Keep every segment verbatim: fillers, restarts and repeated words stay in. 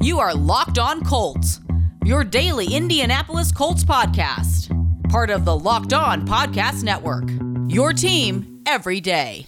You are Locked On Colts, your daily Indianapolis Colts podcast. Part of the Locked On Podcast Network, your team every day.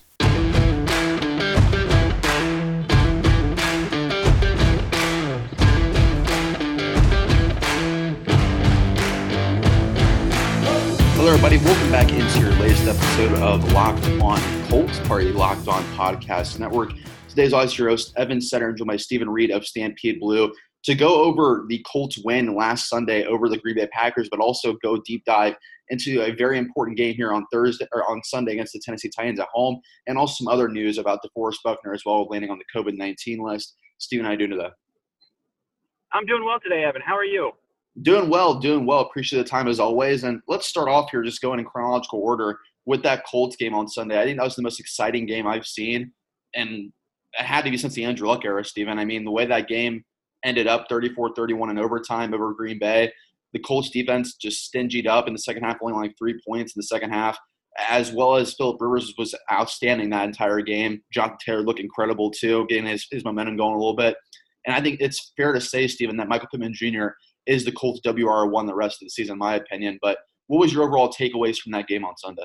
Hello, everybody. Welcome back into your latest episode of Locked On Colts, part of the Locked On Podcast Network. Today's always your host, Evan Setter, joined by Stephen Reed of Stampede Blue, to go over the Colts win last Sunday over the Green Bay Packers, but also go deep dive into a very important game here on Thursday or on Sunday against the Tennessee Titans at home, and also some other news about DeForest Buckner as well, landing on the COVID nineteen list. Stephen, how are you doing today? I'm doing well today, Evan. How are you? Doing well, doing well. Appreciate the time as always. And let's start off here just going in chronological order with that Colts game on Sunday. I think that was the most exciting game I've seen, and it had to be since the Andrew Luck era, Stephen. I mean, the way that game ended up thirty-four thirty-one in overtime over Green Bay, the Colts defense just stingied up in the second half, only like three points in the second half, as well as Philip Rivers was outstanding that entire game. Jonathan Taylor looked incredible too, getting his, his momentum going a little bit. And I think it's fair to say, Stephen, that Michael Pittman Junior is the Colts W R one the rest of the season, in my opinion. But what was your overall takeaways from that game on Sunday?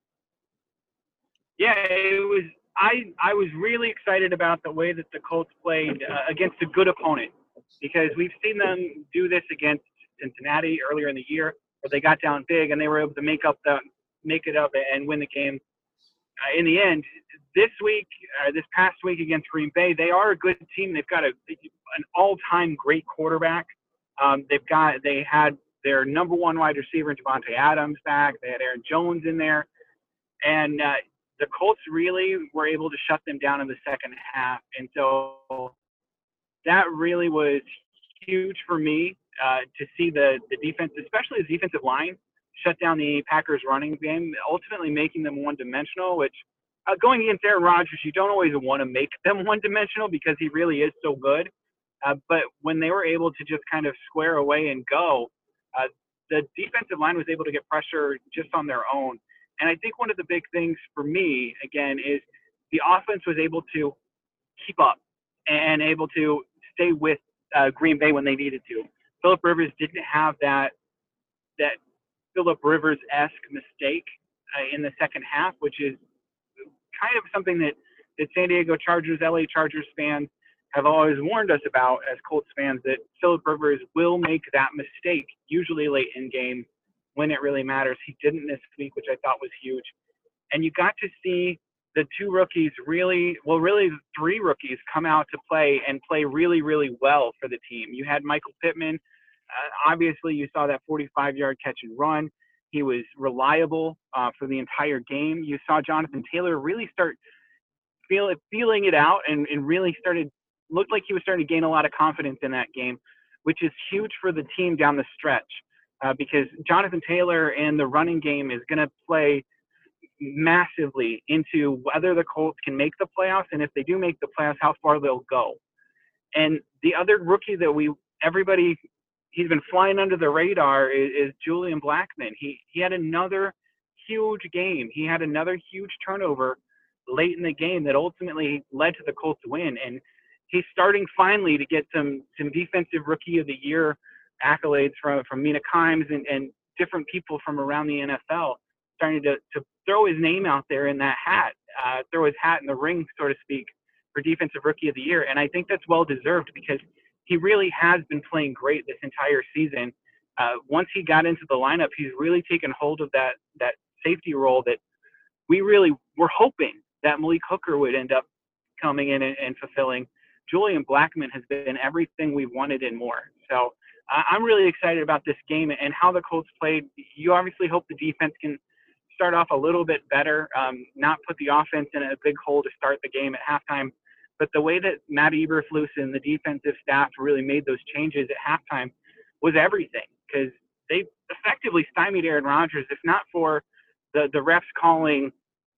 Yeah, it was. I I was really excited about the way that the Colts played uh, against a good opponent, because we've seen them do this against Cincinnati earlier in the year, where they got down big and they were able to make up the make it up and win the game. Uh, in the end, this week, uh, this past week against Green Bay, they are a good team. They've got a an all-time great quarterback. Um, they've got they had their number one wide receiver, Davante Adams, back. They had Aaron Jones in there, and uh, the Colts really were able to shut them down in the second half. And so that really was huge for me uh, to see the the defense, especially the defensive line, shut down the Packers running game, ultimately making them one-dimensional. Which uh, going against Aaron Rodgers, you don't always want to make them one-dimensional because he really is so good. Uh, but when they were able to just kind of square away and go, uh, the defensive line was able to get pressure just on their own. And I think one of the big things for me, again, is the offense was able to keep up and able to stay with uh, Green Bay when they needed to. Philip Rivers didn't have that that Philip Rivers-esque mistake uh, in the second half, which is kind of something that, that San Diego Chargers, L A Chargers fans have always warned us about as Colts fans, that Philip Rivers will make that mistake, usually late in games when it really matters. He didn't this week, which I thought was huge. And you got to see the two rookies really, well, really three rookies come out to play and play really, really well for the team. You had Michael Pittman. Uh, obviously, you saw that forty-five-yard catch and run. He was reliable uh, for the entire game. You saw Jonathan Taylor really start feel it, feeling it out and, and really started looked like he was starting to gain a lot of confidence in that game, which is huge for the team down the stretch, uh, because Jonathan Taylor and the running game is going to play massively into whether the Colts can make the playoffs, and if they do make the playoffs, how far they'll go. And the other rookie that we everybody he's been flying under the radar is, is Julian Blackmon. He he had another huge game. He had another huge turnover late in the game that ultimately led to the Colts win. And he's starting finally to get some some defensive rookie of the year accolades from, from Mina Kimes and, and different people from around the N F L, starting to, to throw his name out there in that hat, uh, throw his hat in the ring, so to speak, for defensive rookie of the year. And I think that's well deserved, because he really has been playing great this entire season. Uh, once he got into the lineup, he's really taken hold of that that safety role that we really were hoping that Malik Hooker would end up coming in and, and fulfilling. Julian Blackmon has been everything we wanted and more. So uh, I'm really excited about this game and how the Colts played. You obviously hope the defense can start off a little bit better, um, not put the offense in a big hole to start the game at halftime. But the way that Matt Eberflus and the defensive staff really made those changes at halftime was everything, because they effectively stymied Aaron Rodgers, if not for the, the refs calling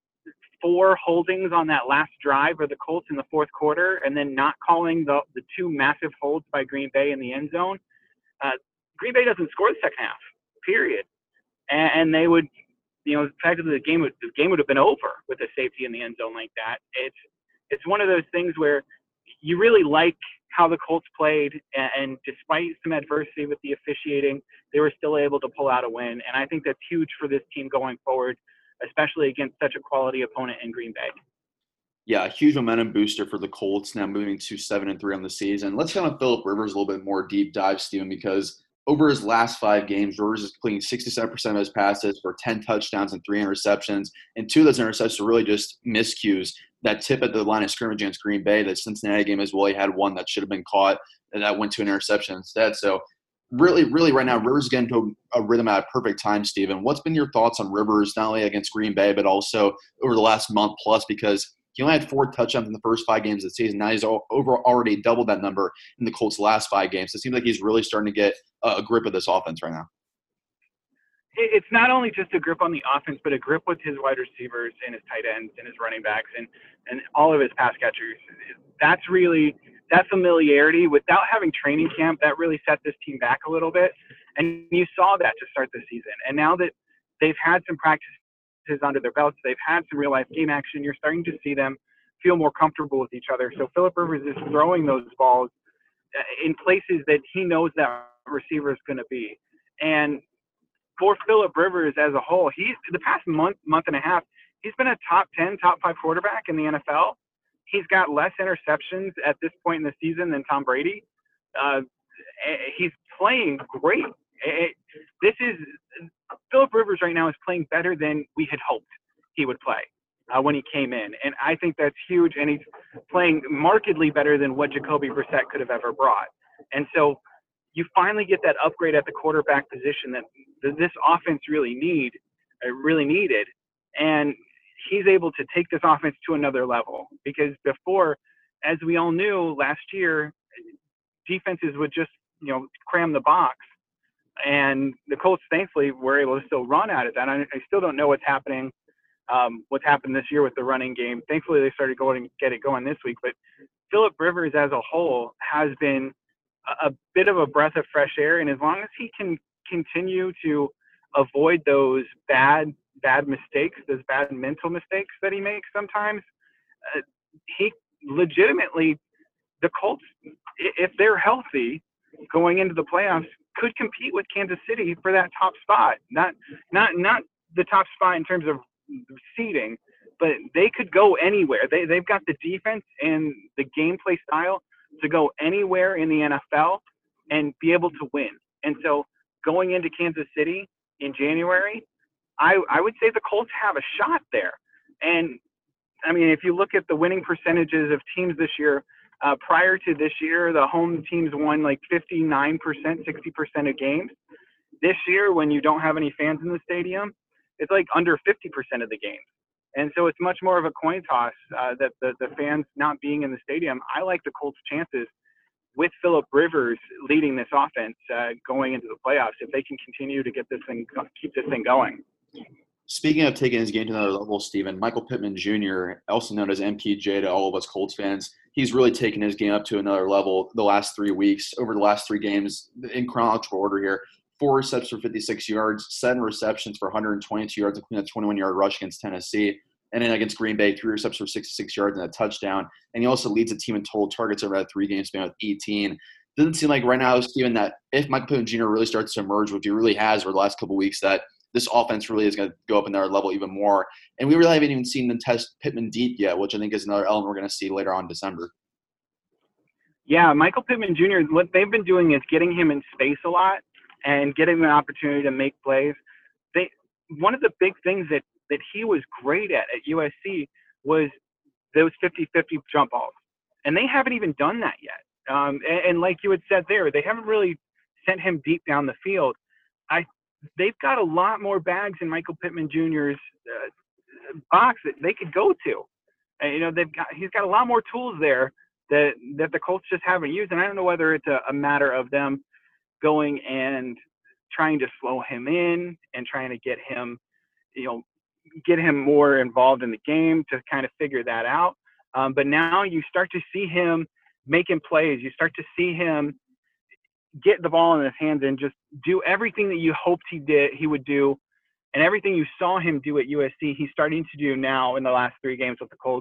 four holdings on that last drive of the Colts in the fourth quarter, and then not calling the, the two massive holds by Green Bay in the end zone. Uh, Green Bay doesn't score the second half, period. And, and they would, you know, effectively the game would the game would have been over with a safety in the end zone like that. It's it's one of those things where you really like how the Colts played, and, and despite some adversity with the officiating, they were still able to pull out a win. And I think that's huge for this team going forward, especially against such a quality opponent in Green Bay. Yeah, a huge momentum booster for the Colts now moving to seven and three on the season. Let's kind of Philip Rivers a little bit more deep dive, Steven, because over his last five games, Rivers is completing sixty-seven percent of his passes for ten touchdowns and three interceptions. And two of those interceptions are really just miscues. That tip at the line of scrimmage against Green Bay, that Cincinnati game as well, he had one that should have been caught, and that went to an interception instead. So really, really right now, Rivers is getting to a rhythm at a perfect time, Steven. What's been your thoughts on Rivers, not only against Green Bay, but also over the last month plus? Because he only had four touchdowns in the first five games of the season. Now he's over already doubled that number in the Colts' last five games. So it seems like he's really starting to get a grip of this offense right now. It's not only just a grip on the offense, but a grip with his wide receivers and his tight ends and his running backs and, and all of his pass catchers. That's really – that familiarity, without having training camp, that really set this team back a little bit. And you saw that to start the season. And now that they've had some practice under their belts, they've had some real life game action, you're starting to see them feel more comfortable with each other. So Philip Rivers is throwing those balls in places that he knows that receiver is going to be. And for Philip Rivers as a whole, he's the past month, month and a half, he's been a top ten, top five quarterback in the N F L. He's got less interceptions at this point in the season than Tom Brady. Uh, he's playing great. It, this is Philip Rivers right now is playing better than we had hoped he would play uh, when he came in, and I think that's huge. And he's playing markedly better than what Jacoby Brissett could have ever brought. And so you finally get that upgrade at the quarterback position that this offense really need, uh, really needed, and he's able to take this offense to another level. Because before, as we all knew last year, defenses would just you know cram the box. And the Colts, thankfully, were able to still run out of that. I, I still don't know what's happening, um, what's happened this year with the running game. Thankfully, they started going get it going this week. But Philip Rivers as a whole has been a, a bit of a breath of fresh air. And as long as he can continue to avoid those bad, bad mistakes, those bad mental mistakes that he makes sometimes, uh, he legitimately, the Colts, if they're healthy going into the playoffs, could compete with Kansas City for that top spot. Not not not the top spot in terms of seeding, but they could go anywhere. They they've got the defense and the gameplay style to go anywhere in the N F L and be able to win. And so going into Kansas City in January, I I would say the Colts have a shot there. And I mean, if you look at the winning percentages of teams this year, Uh, prior to this year, the home teams won like fifty-nine percent, sixty percent of games. This year, when you don't have any fans in the stadium, it's like under fifty percent of the games. And so it's much more of a coin toss uh, that the, the fans not being in the stadium. I like the Colts' chances with Philip Rivers leading this offense uh, going into the playoffs if they can continue to get this thing, keep this thing going. Speaking of taking his game to another level, Steven, Michael Pittman Junior, also known as M P J to all of us Colts fans, he's really taken his game up to another level the last three weeks. Over the last three games, in chronological order here, four receptions for fifty-six yards, seven receptions for one hundred twenty-two yards, including a twenty-one-yard rush against Tennessee. And then against Green Bay, three receptions for sixty-six yards and a touchdown. And he also leads the team in total targets over that three-game span with eighteen. Doesn't seem like right now, Steven, that if Michael Pittman Junior really starts to emerge, which he really has over the last couple of weeks, that this offense really is going to go up another level even more. And we really haven't even seen them test Pittman deep yet, which I think is another element we're going to see later on in December. Yeah, Michael Pittman Junior, what they've been doing is getting him in space a lot and getting him an opportunity to make plays. They one of the big things that, that he was great at at U S C was those fifty-fifty jump balls. And they haven't even done that yet. Um, and, and like you had said there, they haven't really sent him deep down the field. I They've got a lot more bags in Michael Pittman Junior's uh, box that they could go to. And, you know, they've got he's got a lot more tools there that that the Colts just haven't used. And I don't know whether it's a, a matter of them going and trying to slow him in and trying to get him, you know, get him more involved in the game to kind of figure that out. Um, but now you start to see him making plays. You start to see him get the ball in his hands and just do everything that you hoped he did, he would do, and everything you saw him do at U S C, he's starting to do now in the last three games with the Colts.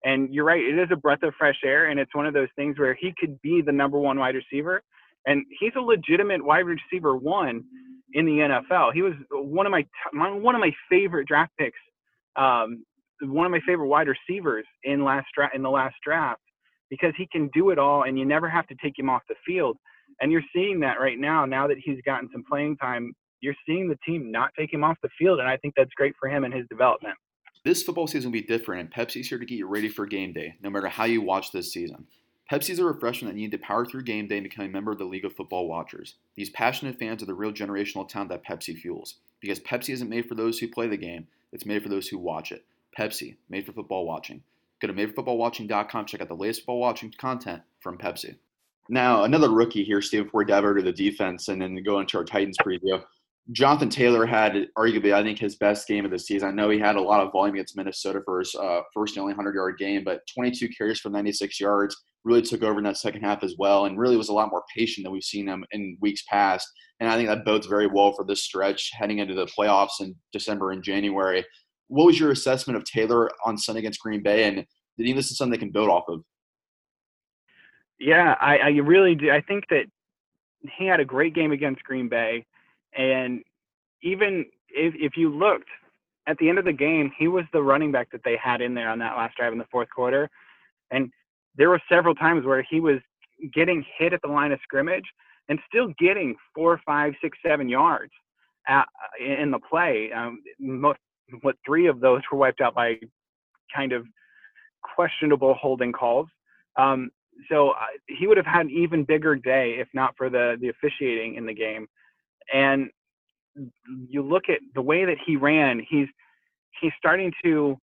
And you're right, it is a breath of fresh air, and it's one of those things where he could be the number one wide receiver. And he's a legitimate wide receiver one in the N F L. He was one of my, my one of my favorite draft picks, um, one of my favorite wide receivers in last dra- in the last draft, because he can do it all, and you never have to take him off the field. And you're seeing that right now. Now that he's gotten some playing time, you're seeing the team not take him off the field, and I think that's great for him and his development. This football season will be different, and Pepsi's here to get you ready for game day, no matter how you watch this season. Pepsi is a refreshment that you need to power through game day and become a member of the League of Football Watchers. These passionate fans are the real generational talent that Pepsi fuels. Because Pepsi isn't made for those who play the game, it's made for those who watch it. Pepsi, made for football watching. Go to made for football watching dot com, check out the latest football watching content from Pepsi. Now, another rookie here, Steve, before we dive over to the defense and then go into our Titans preview. Jonathan Taylor had arguably, I think, his best game of the season. I know he had a lot of volume against Minnesota for his uh, first and only hundred-yard game, but twenty-two carries for ninety-six yards, really took over in that second half as well, and really was a lot more patient than we've seen him in weeks past. And I think that bodes very well for this stretch heading into the playoffs in December and January. What was your assessment of Taylor on Sunday against Green Bay, and do you think this is something they can build off of? Yeah, I, I really do. I think that he had a great game against Green Bay. And even if, if you looked at the end of the game, he was the running back that they had in there on that last drive in the fourth quarter. And there were several times where he was getting hit at the line of scrimmage and still getting four, five, six, seven yards at, in the play. Um, most, what three of those were wiped out by kind of questionable holding calls. Um, so uh, he would have had an even bigger day if not for the the officiating in the game. And you look at the way that he ran, he's he's starting to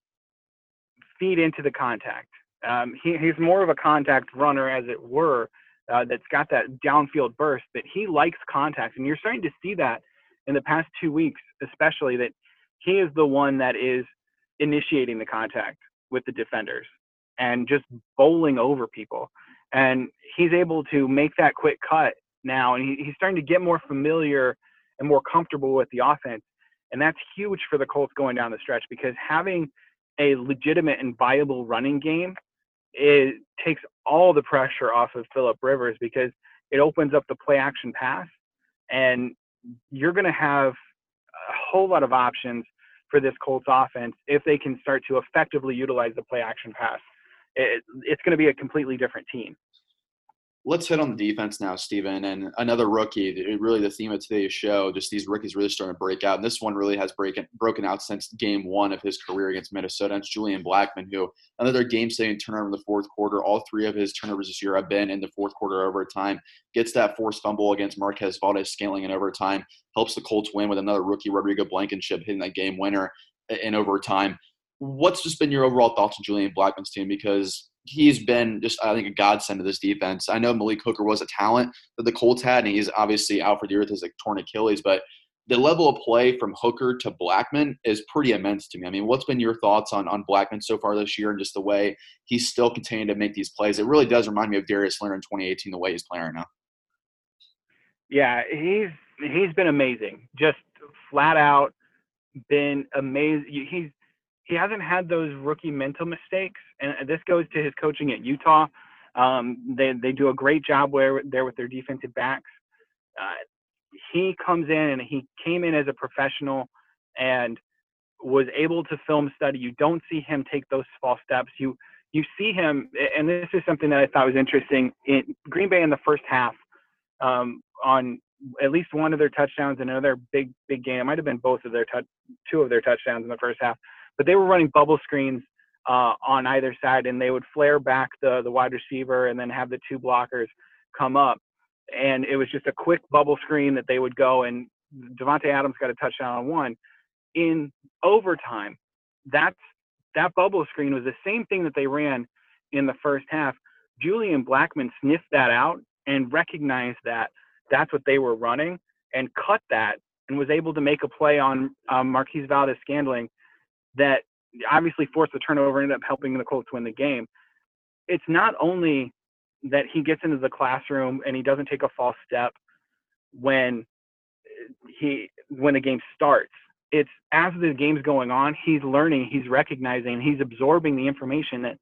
feed into the contact. Um, he, he's more of a contact runner, as it were, uh, that's got that downfield burst, but he likes contact. And you're starting to see that in the past two weeks, especially, that he is the one that is initiating the contact with the defenders and just bowling over people. And he's able to make that quick cut now, and he, he's starting to get more familiar and more comfortable with the offense. And that's huge for the Colts going down the stretch, because having a legitimate and viable running game, it takes all the pressure off of Phillip Rivers, because it opens up the play action pass, and you're going to have a whole lot of options for this Colts offense if they can start to effectively utilize the play action pass. It, it's going to be a completely different team. Let's hit on the defense now, Steven, and another rookie. Really the theme of today's show, just these rookies really starting to break out. And this one really has breaking, broken out since game one of his career against Minnesota. It's Julian Blackmon, who another game-saving turnover in the fourth quarter. All three of his turnovers this year have been in the fourth quarter overtime. Gets that forced fumble against Marquez Valdes-Scantling in overtime. Helps the Colts win with another rookie, Rodrigo Blankenship, hitting that game winner in overtime. What's just been your overall thoughts on Julian Blackmon's team? Because he's been just, I think, a godsend to this defense. I know Malik Hooker was a talent that the Colts had, and he's obviously out for the year with his like, torn Achilles. But the level of play from Hooker to Blackmon is pretty immense to me. I mean, what's been your thoughts on, on Blackmon so far this year and just the way he's still continuing to make these plays? It really does remind me of Darius Leonard in twenty eighteen, the way he's playing right now. Yeah, he's he's been amazing. Just flat out been amazing. He's He hasn't had those rookie mental mistakes, and this goes to his coaching at Utah. Um, they they do a great job where there with their defensive backs. Uh, he comes in and he came in as a professional and was able to film study. You don't see him take those false steps. You you see him, and this is something that I thought was interesting in Green Bay in the first half. Um, on at least one of their touchdowns and another big big game. It might have been both of their t- two of their touchdowns in the first half. But they were running bubble screens uh, on either side, and they would flare back the, the wide receiver and then have the two blockers come up. And it was just a quick bubble screen that they would go, and Davante Adams got a touchdown on one. In overtime, that's, that bubble screen was the same thing that they ran in the first half. Julian Blackmon sniffed that out and recognized that that's what they were running and cut that and was able to make a play on um, Marquez Valdes-Scantling that obviously forced the turnover and ended up helping the Colts win the game. It's not only that he gets into the classroom and he doesn't take a false step when he when the game starts. It's as the game's going on, he's learning, he's recognizing, he's absorbing the information that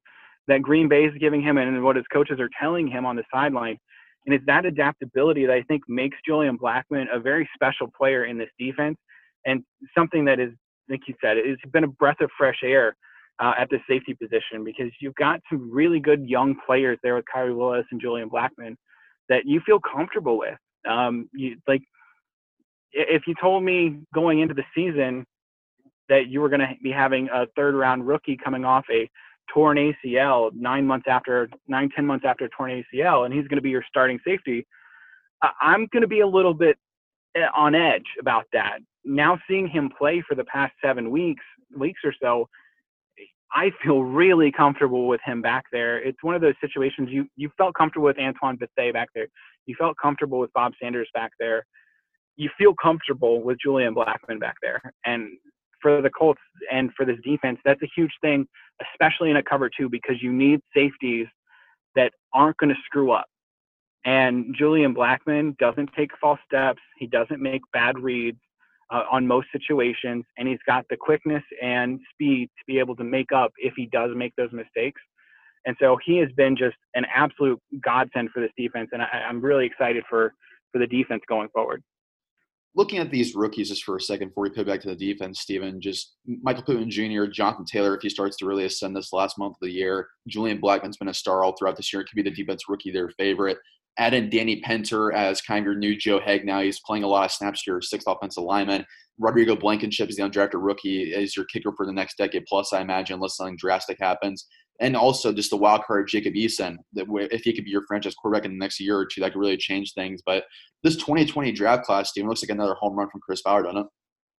that Green Bay is giving him and what his coaches are telling him on the sideline. And it's that adaptability that I think makes Julian Blackmon a very special player in this defense, and something that is, like you said, it's been a breath of fresh air uh, at the safety position, because you've got some really good young players there with Kyrie Willis and Julian Blackmon that you feel comfortable with. Um, you like, if you told me going into the season that you were going to be having a third round rookie coming off a torn A C L nine months after nine, ten months after a torn A C L, and he's going to be your starting safety, I'm going to be a little bit on edge about that. Now seeing him play for the past seven weeks, weeks or so, I feel really comfortable with him back there. It's one of those situations you, you felt comfortable with Antoine Bethea back there. You felt comfortable with Bob Sanders back there. You feel comfortable with Julian Blackmon back there. And for the Colts and for this defense, that's a huge thing, especially in a cover two, because you need safeties that aren't going to screw up. And Julian Blackmon doesn't take false steps. He doesn't make bad reads uh, on most situations. And he's got the quickness and speed to be able to make up if he does make those mistakes. And so he has been just an absolute godsend for this defense. And I, I'm really excited for, for the defense going forward. Looking at these rookies just for a second before we pivot back to the defense, Steven, just Michael Pittman Junior, Jonathan Taylor, if he starts to really ascend this last month of the year. Julian Blackmon's been a star all throughout this year. It could be the defense rookie, their favorite. Add in Danny Penter as kind of your new Joe Haeg now. He's playing a lot of snaps to your sixth offensive lineman. Rodrigo Blankenship is the undrafted rookie, is your kicker for the next decade plus, I imagine, unless something drastic happens. And also just the wild card, Jacob Eason, that if he could be your franchise quarterback in the next year or two, that could really change things. But this twenty twenty draft class, Steven, looks like another home run from Chris Ballard, doesn't it?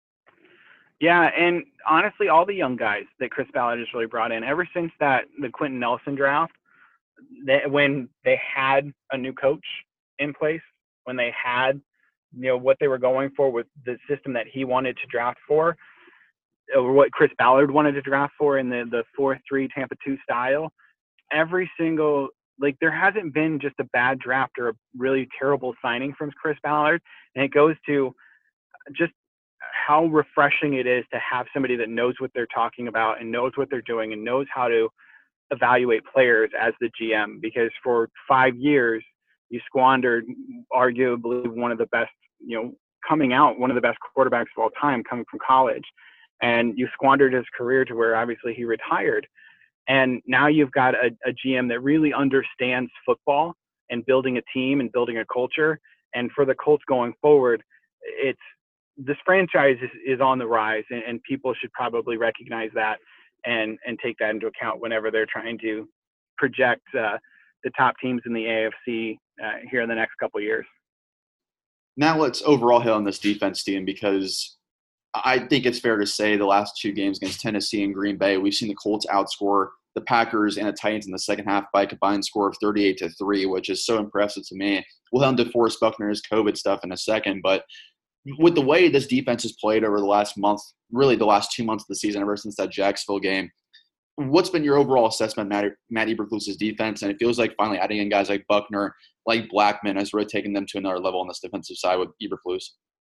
Yeah, and honestly, all the young guys that Chris Ballard has really brought in, ever since that the Quentin Nelson draft, they, when they had a new coach in place, when they had, you know, what they were going for with the system that he wanted to draft for, or what Chris Ballard wanted to draft for in the, the four three Tampa two style, every single, like, there hasn't been just a bad draft or a really terrible signing from Chris Ballard. And it goes to just how refreshing it is to have somebody that knows what they're talking about and knows what they're doing and knows how to evaluate players as the G M. Because for five years, you squandered arguably one of the best, you know, coming out, one of the best quarterbacks of all time coming from college. And you squandered his career to where obviously he retired. And now you've got a, a G M that really understands football and building a team and building a culture. And for the Colts going forward, it's, this franchise is, is on the rise, and, and people should probably recognize that and, and take that into account whenever they're trying to project uh, the top teams in the A F C uh, here in the next couple of years. Now let's overall hit on this defense, Steven, because I think it's fair to say the last two games against Tennessee and Green Bay, we've seen the Colts outscore the Packers and the Titans in the second half by a combined score of thirty-eight to three, which is so impressive to me. We'll head on to DeForest Buckner's COVID stuff in a second, but with the way this defense has played over the last month, really the last two months of the season, ever since that Jacksonville game, what's been your overall assessment of Matt, Matt Eberflus's defense? And it feels like finally adding in guys like Buckner, like Blackmon, has really taken them to another level on this defensive side with Eberflus.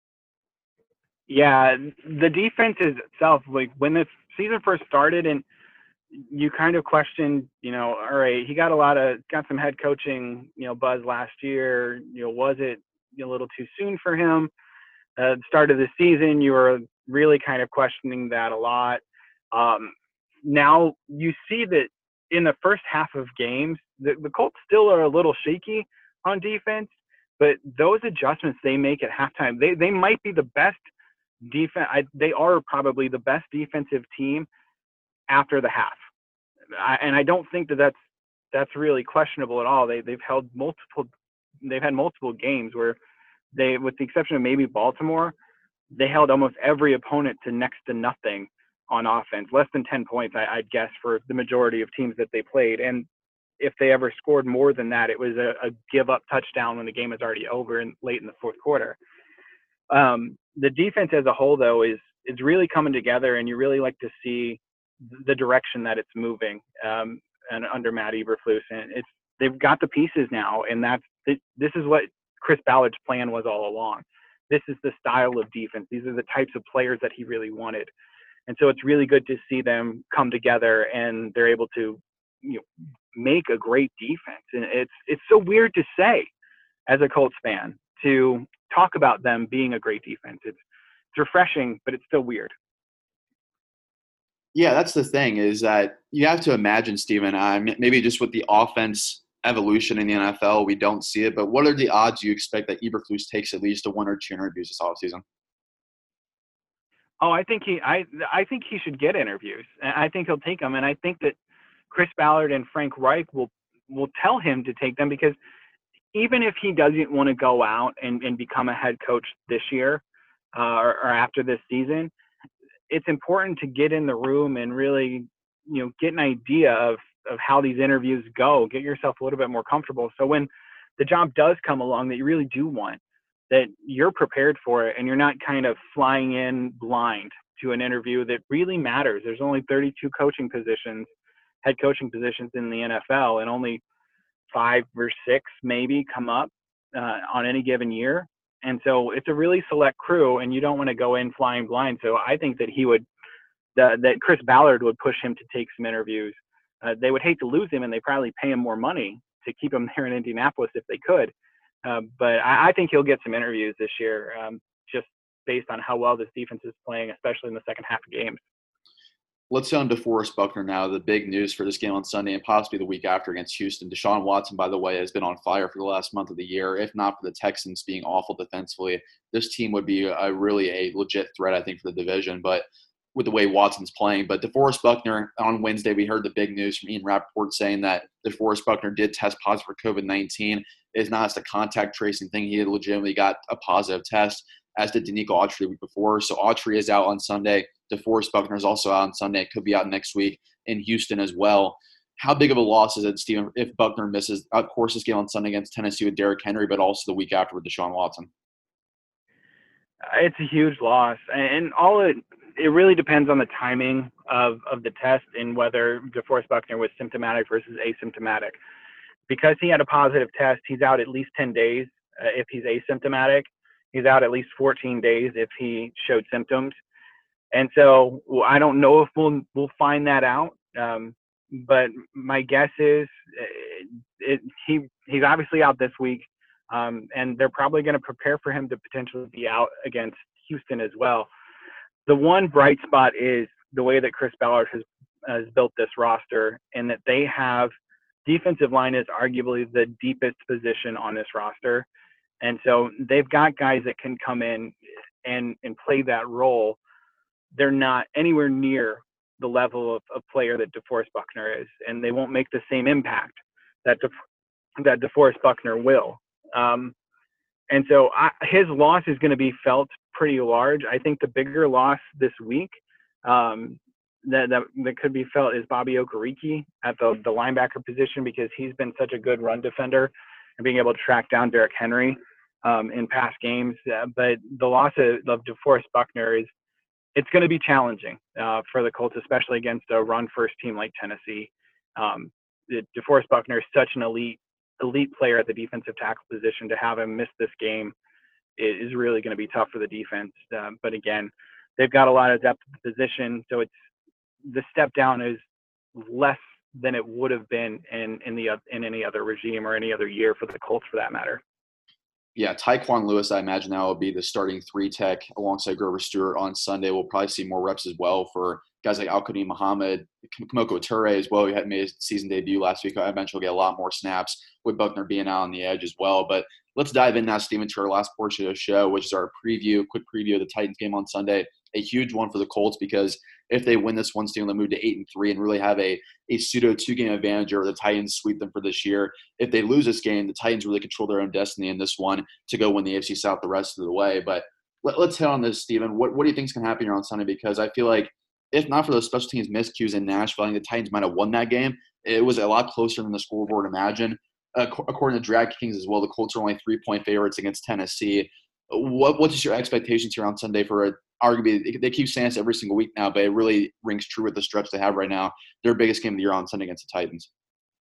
Yeah, the defense is itself, like when the season first started and you kind of questioned, you know, all right, he got a lot of, got some head coaching, you know, buzz last year. You know, was it a little too soon for him? Uh, the start of the season, you were really kind of questioning that a lot. Um, now you see that in the first half of games, the, the Colts still are a little shaky on defense, but those adjustments they make at halftime, they, they might be the best defense. I, they are probably the best defensive team after the half. I, and I don't think that that's, that's really questionable at all. They, they've held multiple, they've had multiple games where they, with the exception of maybe Baltimore, they held almost every opponent to next to nothing on offense, less than ten points, I, I'd guess, for the majority of teams that they played. And if they ever scored more than that, it was a, a give-up touchdown when the game was already over and late in the fourth quarter. Um, the defense as a whole, though, is is really coming together, and you really like to see the direction that it's moving um, and under Matt Eberflus. And it's they've got the pieces now, and that's this is what Chris Ballard's plan was all along. This is the style of defense. These are the types of players that he really wanted. And so it's really good to see them come together and they're able to you know, make a great defense. And it's it's so weird to say as a Colts fan to talk about them being a great defense. It's it's refreshing, but it's still weird. Yeah, that's the thing is that you have to imagine, Steven, uh, maybe just with the offense evolution in the N F L, we don't see it. But what are the odds you expect that Eberflus takes at least a one or two interviews this offseason? Oh, I think he, I, I think he should get interviews. I think he'll take them, and I think that Chris Ballard and Frank Reich will will tell him to take them, because even if he doesn't want to go out and, and become a head coach this year uh, or, or after this season, it's important to get in the room and really, you know, get an idea of of how these interviews go. Get yourself a little bit more comfortable. So when the job does come along that you really do want, that you're prepared for it and you're not kind of flying in blind to an interview that really matters. There's only thirty-two coaching positions, head coaching positions in the N F L, and only five or six maybe come up uh, on any given year. And so it's a really select crew, and you don't want to go in flying blind. So I think that he would, that, that Chris Ballard would push him to take some interviews. Uh, they would hate to lose him, and they probably pay him more money to keep him there in Indianapolis if they could. Uh, but I, I think he'll get some interviews this year, um, just based on how well this defense is playing, especially in the second half of games. Let's go on to DeForest Buckner now. The big news for this game on Sunday and possibly the week after against Houston. Deshaun Watson, by the way, has been on fire for the last month of the year. If not for the Texans being awful defensively, this team would be a, really a legit threat, I think, for the division. But with the way Watson's playing. But DeForest Buckner, on Wednesday, we heard the big news from Ian Rappaport saying that DeForest Buckner did test positive for COVID nineteen. It's not just a contact tracing thing. He had legitimately got a positive test, as did Denico Autry the week before. So Autry is out on Sunday. DeForest Buckner is also out on Sunday. Could be out next week in Houston as well. How big of a loss is it, Steven, if Buckner misses, of course, this game on Sunday against Tennessee with Derrick Henry, but also the week after with Deshaun Watson? It's a huge loss. And all it it really depends on the timing of, of the test and whether DeForest Buckner was symptomatic versus asymptomatic. Because he had a positive test, he's out at least ten days uh, if he's asymptomatic. He's out at least fourteen days if he showed symptoms. And so well, I don't know if we'll we'll find that out. Um, but my guess is it, it, he he's obviously out this week, um, and they're probably going to prepare for him to potentially be out against Houston as well. The one bright spot is the way that Chris Ballard has, has built this roster, and that they have defensive line is arguably the deepest position on this roster. And so they've got guys that can come in and, and play that role. They're not anywhere near the level of, of player that DeForest Buckner is, and they won't make the same impact that De, that DeForest Buckner will. Um, and so I, his loss is going to be felt pretty large. I think the bigger loss this week um, that, that that could be felt is Bobby Okereke at the, the linebacker position, because he's been such a good run defender and being able to track down Derrick Henry um, in past games. Uh, but the loss of, of DeForest Buckner is, it's going to be challenging uh, for the Colts, especially against a run-first team like Tennessee. Um, DeForest Buckner is such an elite, elite player at the defensive tackle position. To have him miss this game is really going to be tough for the defense. Um, but again, they've got a lot of depth at the position, so it's the step down is less than it would have been in in the in any other regime or any other year for the Colts, for that matter. Yeah, Tyquan Lewis, I imagine now will be the starting three tech alongside Grover Stewart on Sunday. We'll probably see more reps as well for guys like Al-Qadim Muhammad, Kamoko Toure as well. He had made his season debut last week. I imagine he'll get a lot more snaps with Buckner being out on the edge as well. But let's dive in now, Steven, to our last portion of the show, which is our preview, quick preview of the Titans game on Sunday. A huge one for the Colts, because if they win this one, Steven, they'll move to eight and three and really have a, a pseudo two-game advantage over the Titans, sweep them for this year. If they lose this game, the Titans really control their own destiny in this one to go win the A F C South the rest of the way. But let, let's hit on this, Steven. What, what do you think is going to happen here on Sunday? Because I feel like if not for those special teams miscues in Nashville, I think the Titans might have won that game. It was a lot closer than the scoreboard imagined. Uh, according to DraftKings as well, the Colts are only three-point favorites against Tennessee. What What's your expectations here on Sunday for a, arguably, they keep saying this every single week now, but it really rings true with the stretch they have right now, their biggest game of the year on Sunday against the Titans?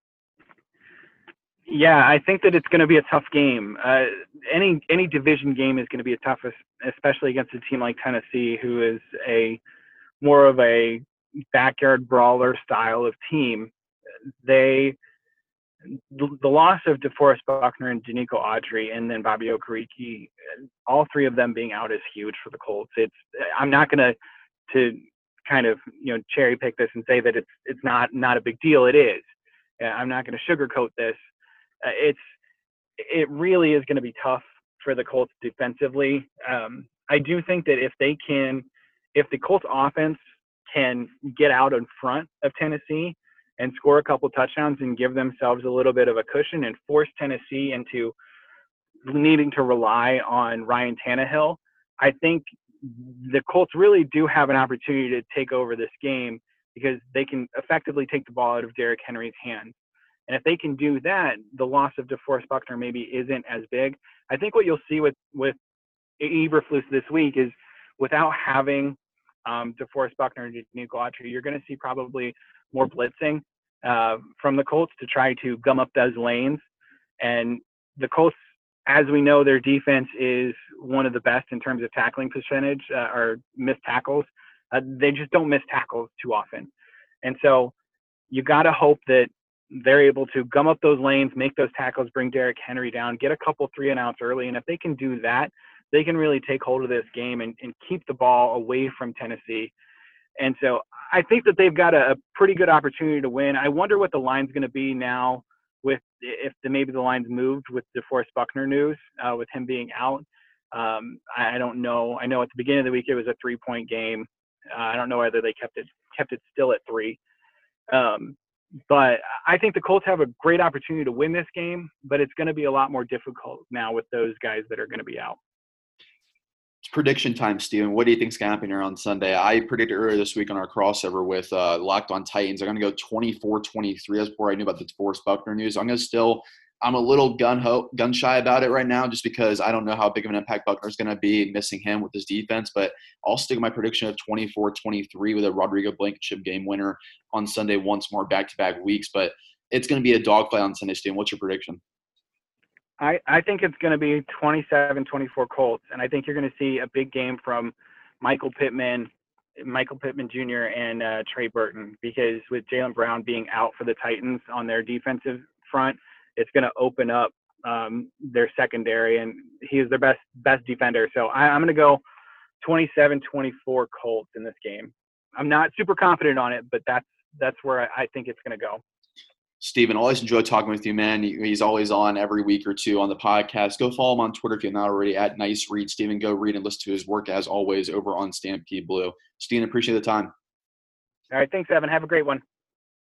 Yeah, I think that it's going to be a tough game. Uh, any any division game is going to be a tough, especially against a team like Tennessee, who is a more of a backyard brawler style of team. they the, the loss of DeForest Buckner and Danico Audrey and then Bobby Okereke, all three of them being out is huge for the Colts. It's I'm not gonna to kind of you know cherry pick this and say that it's it's not not a big deal. It is. I'm not going to sugarcoat this. Uh, it's it really is going to be tough for the Colts defensively. Um, I do think that if they can, if the Colts offense can get out in front of Tennessee and score a couple touchdowns and give themselves a little bit of a cushion and force Tennessee into needing to rely on Ryan Tannehill, I think the Colts really do have an opportunity to take over this game because they can effectively take the ball out of Derrick Henry's hands. And if they can do that, the loss of DeForest Buckner maybe isn't as big. I think what you'll see with, with Eberflus this week is without having um, DeForest Buckner and Danico Audrey, you're going to see probably more blitzing uh, from the Colts to try to gum up those lanes. And the Colts, as we know, their defense is one of the best in terms of tackling percentage uh, or missed tackles. Uh, they just don't miss tackles too often. And so you got to hope that they're able to gum up those lanes, make those tackles, bring Derrick Henry down, get a couple three and outs early. And if they can do that, they can really take hold of this game and, and keep the ball away from Tennessee. And so I think that they've got a, a pretty good opportunity to win. I wonder what the line's going to be now with if the, maybe the line's moved with DeForest Buckner news, uh, with him being out. Um, I, I don't know. I know at the beginning of the week it was a three-point game. Uh, I don't know whether they kept it kept it still at three. Um, but I think the Colts have a great opportunity to win this game, but it's going to be a lot more difficult now with those guys that are going to be out. It's prediction time, Steven. What do you think's going to happen here on Sunday? I predicted earlier this week on our crossover with uh, Locked on Titans. I'm going to go twenty-four twenty-three. That's before I knew about the DeForest Buckner news. I'm going to still – I'm a little gun ho- gun shy about it right now just because I don't know how big of an impact Buckner's going to be missing him with his defense. But I'll stick with my prediction of twenty-four twenty-three with a Rodrigo Blankenship game winner on Sunday once more back-to-back weeks. But it's going to be a dogfight on Sunday, Steven. What's your prediction? I, I think it's going to be twenty-seven twenty-four Colts, and I think you're going to see a big game from Michael Pittman, Michael Pittman Junior and uh, Trey Burton, because with Jaylen Brown being out for the Titans on their defensive front, it's going to open up um, their secondary, and he is their best best defender. So I, I'm going to go twenty-seven twenty-four Colts in this game. I'm not super confident on it, but that's that's where I, I think it's going to go. Steven, always enjoy talking with you, man. He's always on every week or two on the podcast. Go follow him on Twitter if you're not already, at Nice Read. Steven, go read and listen to his work, as always, over on Stampede Blue. Steven, appreciate the time. All right, thanks, Evan. Have a great one.